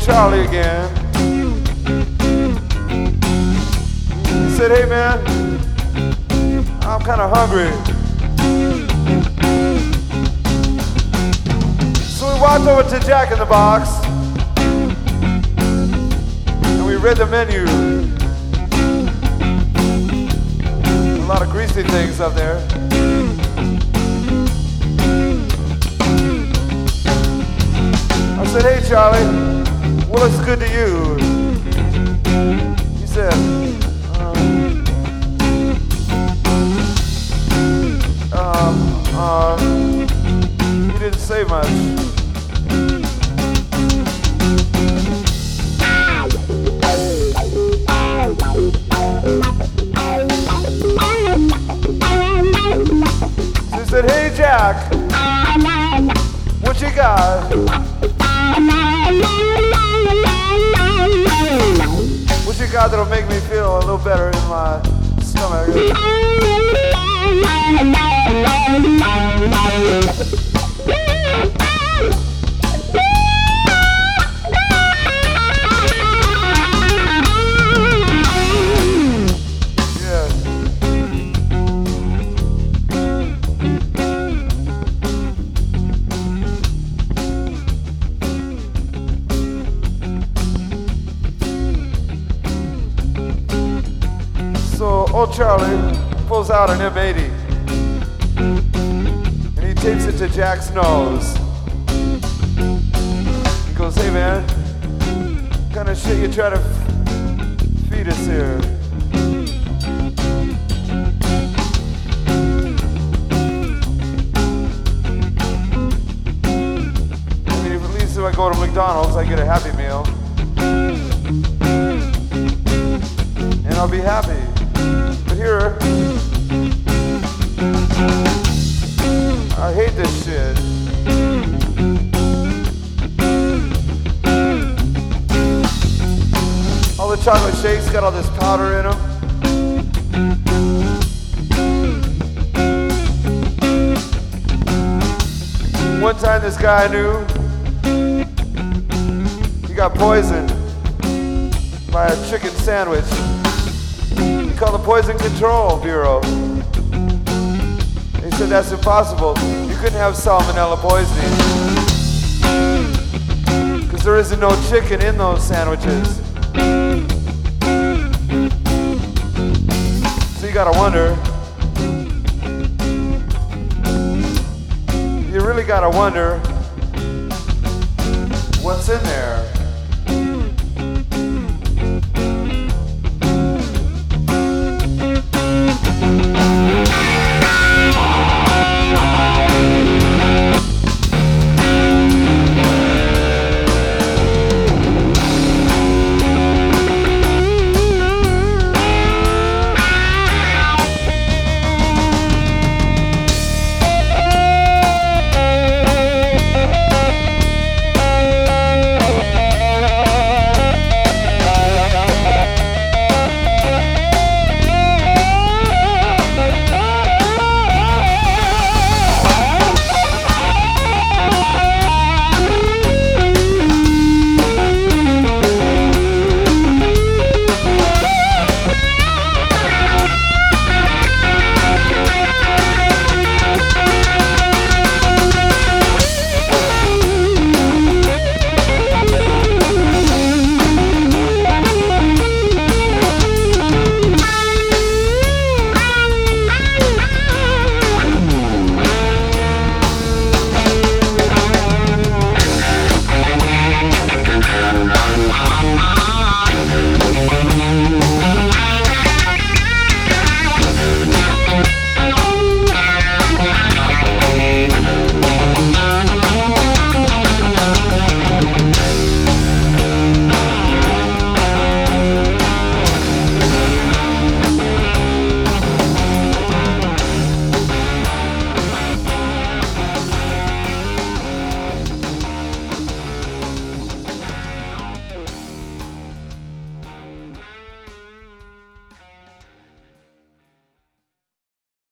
Charlie again. He said, hey man, I'm kind of hungry. So we walked over to Jack in the Box and we read the menu. A lot of greasy things up there. I said, hey Charlie, what looks good to you? He said, he didn't say much. So he said, hey Jack, what you got? What you got that'll make me feel a little better in my stomach? So old Charlie pulls out an M80 and he tapes it to Jack's nose. He goes, hey man, what kind of shit you try to feed us here? I mean, at least if I go to McDonald's, I get a Happy Meal. And I'll be happy. But here, I hate this shit. All the chocolate shakes got all this powder in them. One time this guy I knew, he got poisoned by a chicken sandwich. He called the Poison Control Bureau. They said that's impossible. You couldn't have salmonella poisoning because there isn't no chicken in those sandwiches. So you gotta wonder. You really gotta wonder what's in there.